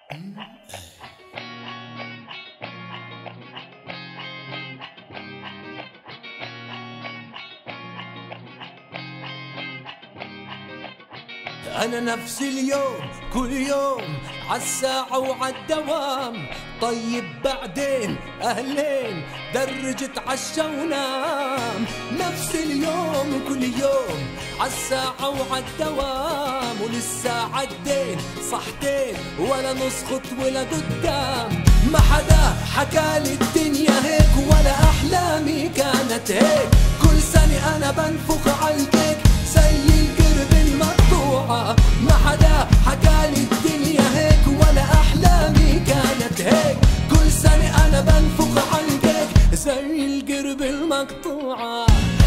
أنا نفس اليوم كل يوم عالساعة وعالدوام. طيب بعدين أهلين درجت عشا ونام. نفس اليوم كل يوم عالساعة وعالدوام. ولسا عدين صحتين ولا نسخط ولا قدام. ما حدا حكالي الدنيا هيك ولا أحلامي كانت هيك. كل سنة أنا بنفخ عالكيك زي القرب المقطوعة. ما حدا حكالي الدنيا هيك ولا أحلامي كانت هيك. كل سنة أنا بنفخ عالكيك زي القرب المقطوعة.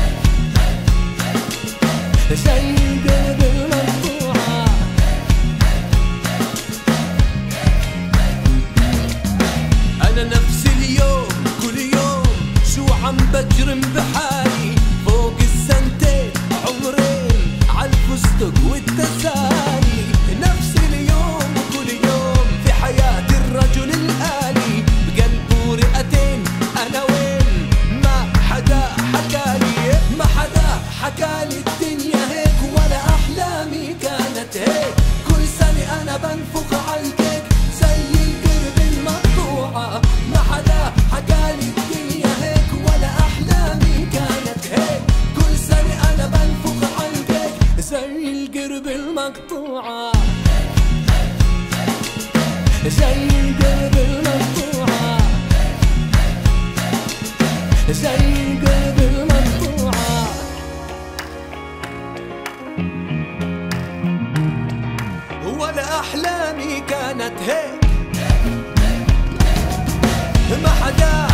زي القرب المقطوعة. أنا نفس اليوم كل يوم شو عم بجرم بحالي. فوق السنتين عمرين عالفستق والتسالي. نفس اليوم كل يوم في حياة الرجل الآلي. بقلبه رئتين أنا وين ما حدا حكالي. ما حدا حكالي الدنيا هيك ولا أحلامي كانت هيك. كل سنة أنا بنفخ عالكيك زي القرب المقطوعة. ما حدا حكالي الدنيا هيك ولا أحلامي كانت هيك. كل سنة أنا بنفخ عالكيك زي القرب المقطوعة. زي القرب المقطوعة. زي القرب المقطوعة. ولا أحلامي كانت هيك. ما حدا